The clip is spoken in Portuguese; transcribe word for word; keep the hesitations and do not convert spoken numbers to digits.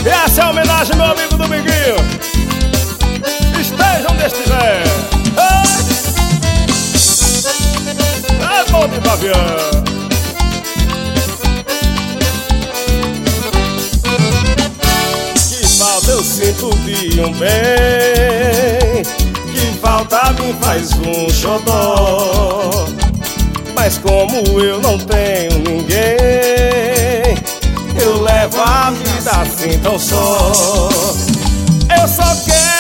E essa é a homenagem, meu amigo Dominguinho. Esteja onde estiver. É bom de Bavião. Que falta eu sinto de um bem, que falta me faz um xodó. Mas como eu não tenho ninguém, eu levo a vida assim tão só. Eu só quero